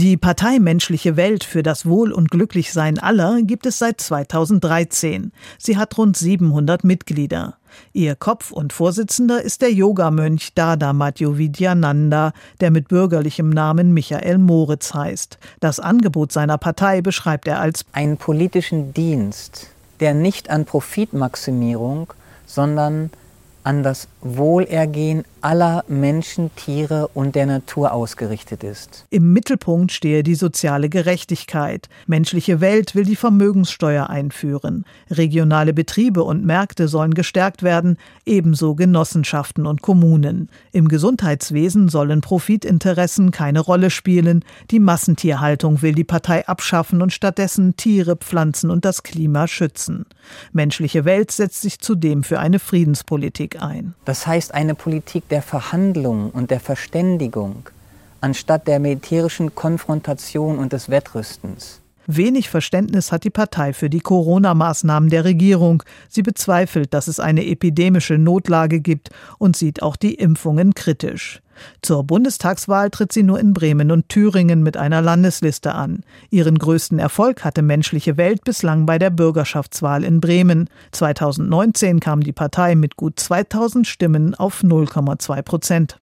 Die Partei Menschliche Welt für das Wohl und Glücklichsein aller gibt es seit 2013. Sie hat rund 700 Mitglieder. Ihr Kopf und Vorsitzender ist der Yogamönch Dada Madhyovidyananda, der mit bürgerlichem Namen Michael Moritz heißt. Das Angebot seiner Partei beschreibt er als einen politischen Dienst, der nicht an Profitmaximierung, sondern an das Wohlergehen aller Menschen, Tiere und der Natur ausgerichtet ist. Im Mittelpunkt stehe die soziale Gerechtigkeit. Menschliche Welt will die Vermögenssteuer einführen. Regionale Betriebe und Märkte sollen gestärkt werden, ebenso Genossenschaften und Kommunen. Im Gesundheitswesen sollen Profitinteressen keine Rolle spielen. Die Massentierhaltung will die Partei abschaffen und stattdessen Tiere, Pflanzen und das Klima schützen. Menschliche Welt setzt sich zudem für eine Friedenspolitik ein. Das heißt eine Politik der Verhandlung und der Verständigung, anstatt der militärischen Konfrontation und des Wettrüstens. Wenig Verständnis hat die Partei für die Corona-Maßnahmen der Regierung. Sie bezweifelt, dass es eine epidemische Notlage gibt und sieht auch die Impfungen kritisch. Zur Bundestagswahl tritt sie nur in Bremen und Thüringen mit einer Landesliste an. Ihren größten Erfolg hatte Menschliche Welt bislang bei der Bürgerschaftswahl in Bremen. 2019 kam die Partei mit gut 2000 Stimmen auf 0,2%.